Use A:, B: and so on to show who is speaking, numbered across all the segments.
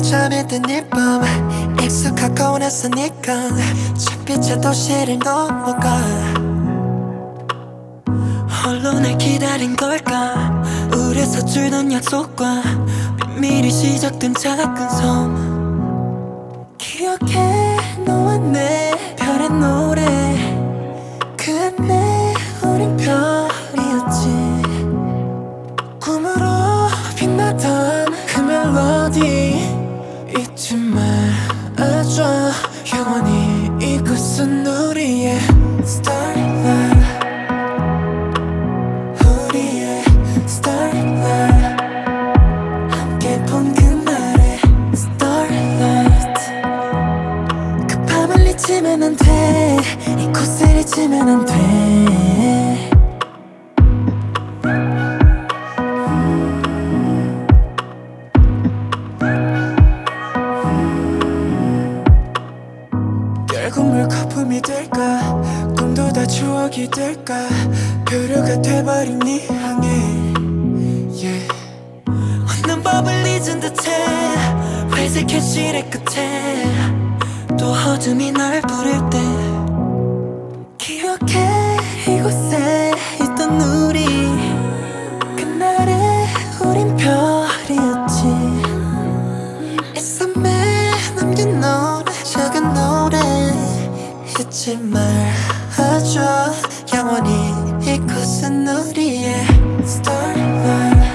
A: 잠에 든 일밤 익숙하고 나서니까 햇빛의 도시를 넘어가 홀로 날 기다린 걸까 우울해서 줄던 약속과 비밀이 시작된 작은 섬 기억해 너와 내 별의 노래 그때 우린 별이었지 꿈으로 빛나던 그 멜로디 잊지 말아줘 영원히 이곳은 우리의 Starlight 우리의 Starlight 함께 본 그날의 Starlight 그 밤을 잊으면 안 돼 이곳을 잊으면 안 돼 결국 물거품이 될까 꿈도 다 추억이 될까 표류가 돼버린 네 향해 yeah. 없는 법을 잊은 듯해 회색 현실의 끝에 또 어둠이 날 부를 때 기억해 이곳에 있던 우리 그날의 우린 별이었지 이 섬에 남긴 노래 작은 노래 잊지 말아줘 영원히 이곳은 우리의 Starlight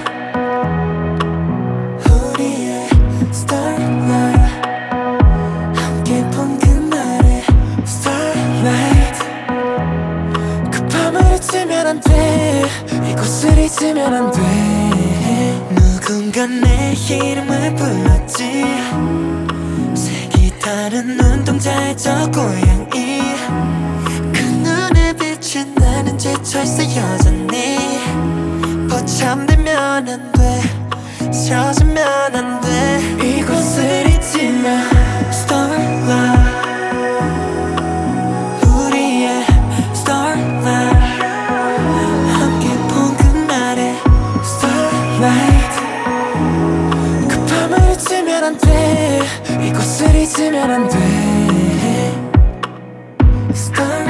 A: 우리의 Starlight 함께 본 그날의 Starlight 그 밤을 잊으면 안 돼 이곳을 잊으면 안 돼 누군가 내 이름을 불렀지 색이 다른 눈동자의 저 고양이 그 눈에 비친 나는 지쳐있어 여전히 포참되면 안돼 스쳐지면 안돼 이곳을 잊지 마 Starlight 우리의 Starlight 함께 본 그날의 Starlight 그 밤을 잊으면 안돼 이곳을 잊으면 안돼 Starlight